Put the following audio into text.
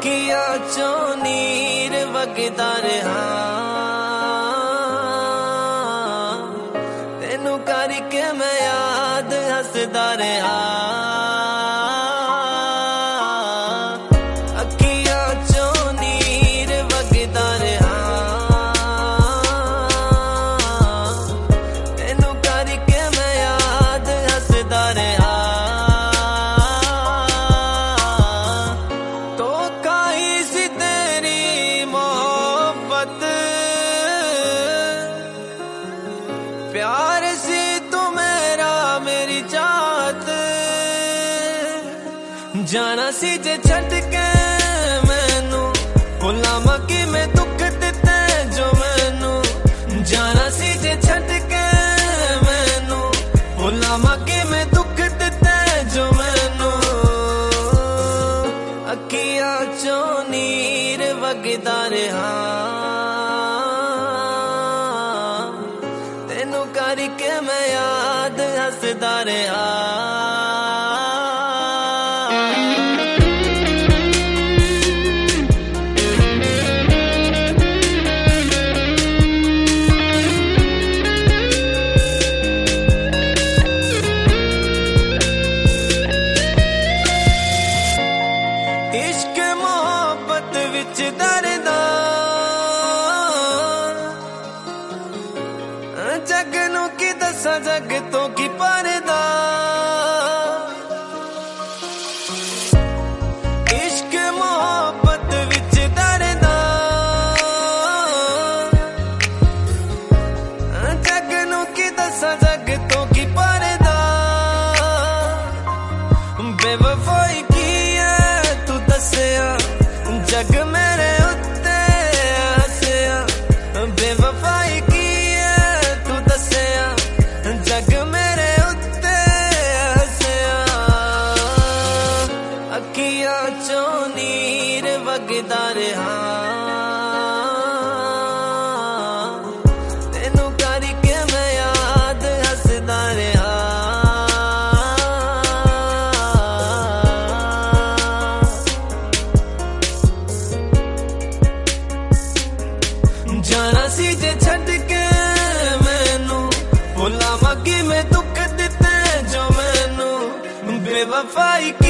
अखियां चों नीर वगदा रहा, तेनू करके मैं याद हसदा रहा। अखियां चों नीर वगदा रहा, तेनू करके मैं याद हसदा रहा। प्यार सी तू मेरा मेरी चाहत, जाना सी जे छड़ के मैनू, भुलावां कि मैं दुख दिते जो मैनू। जाना सी जे छड़ के मैनू, भुलावां कि मैं दुख दिते जो मैनू। अखियां चों नीर वगदा रहा, तेनू करके मैं याद हसदा रहा। इश्क मोहब्बत विच दरदा, जग नू की दसा जग तो की परदा। इश्क मोहब्बत विच दरदा, जग नू की दसा जग तो की परदा। बेवफाई की है तू दसिया, जग मेरे उत्ते हसिया। बेवफाई की है तू दसिया, जग मेरे उत्ते हसिया। अखियां चों नीर वगदा रहा, तेनू करके मैं याद हसदा रहा। जाना सी जे छड़ के मैनू, भुलावां कि मैं दुख दिते जो मैनू। बेवफाई